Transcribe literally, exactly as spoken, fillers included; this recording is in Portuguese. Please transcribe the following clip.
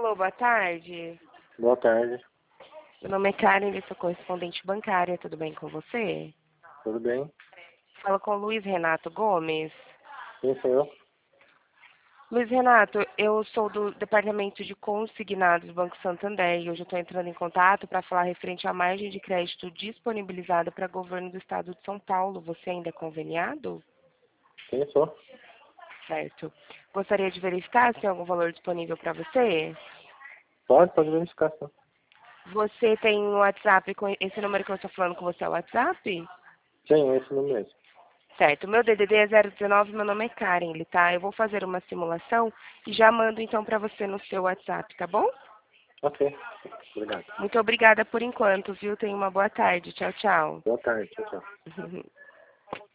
Alô, boa tarde. Boa tarde. Meu nome é Karen, eu sou correspondente bancária, tudo bem com você? Tudo bem? Fala com o Luiz Renato Gomes. Quem sou eu? Luiz Renato, eu sou do Departamento de Consignados do Banco Santander e hoje eu estou entrando em contato para falar referente à margem de crédito disponibilizada para governo do estado de São Paulo. Você ainda é conveniado? Quem sou? Certo. Gostaria de verificar se tem algum valor disponível para você? Pode, pode verificar, sim. Você tem um WhatsApp com esse número que eu estou falando com você é o WhatsApp? Sim, esse número mesmo. Certo, meu D D D é zero dezenove, meu nome é Karen, tá? Eu vou fazer uma simulação e já mando então para você no seu WhatsApp, tá bom? Ok. Obrigado. Muito obrigada por enquanto, viu? Tenha uma boa tarde. Tchau, tchau. Boa tarde. Tchau, tchau.